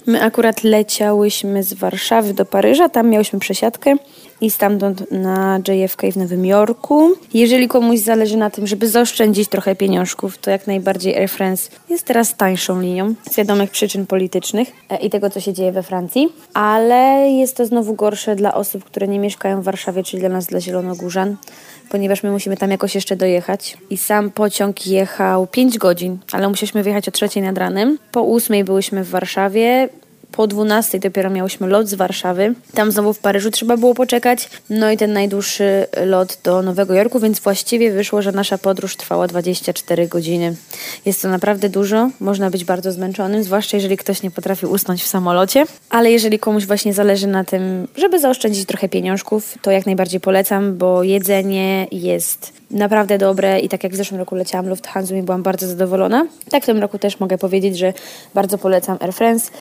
My akurat leciałyśmy z Warszawy do Paryża, tam miałyśmy przesiadkę i stamtąd na JFK w Nowym Jorku. Jeżeli komuś zależy na tym, żeby zaoszczędzić trochę pieniążków, to jak najbardziej Air France jest teraz tańszą linią z wiadomych przyczyn politycznych i tego, co się dzieje we Francji. Ale jest to znowu gorsze dla osób, które nie mieszkają w Warszawie, czyli dla nas, dla zielonogórzan, ponieważ my musimy tam jakoś jeszcze dojechać. I sam pociąg jechał 5 godzin, ale musieliśmy wyjechać o 3 nad ranem. Po 8 byłyśmy w Warszawie. Po 12 dopiero miałyśmy lot z Warszawy. Tam znowu w Paryżu trzeba było poczekać. No i ten najdłuższy lot do Nowego Jorku, więc właściwie wyszło, że nasza podróż trwała 24 godziny. Jest to naprawdę dużo. Można być bardzo zmęczonym, zwłaszcza jeżeli ktoś nie potrafi usnąć w samolocie. Ale jeżeli komuś właśnie zależy na tym, żeby zaoszczędzić trochę pieniążków, to jak najbardziej polecam, bo jedzenie jest naprawdę dobre i tak jak w zeszłym roku leciałam Lufthansa i byłam bardzo zadowolona. Tak w tym roku też mogę powiedzieć, że bardzo polecam Air France.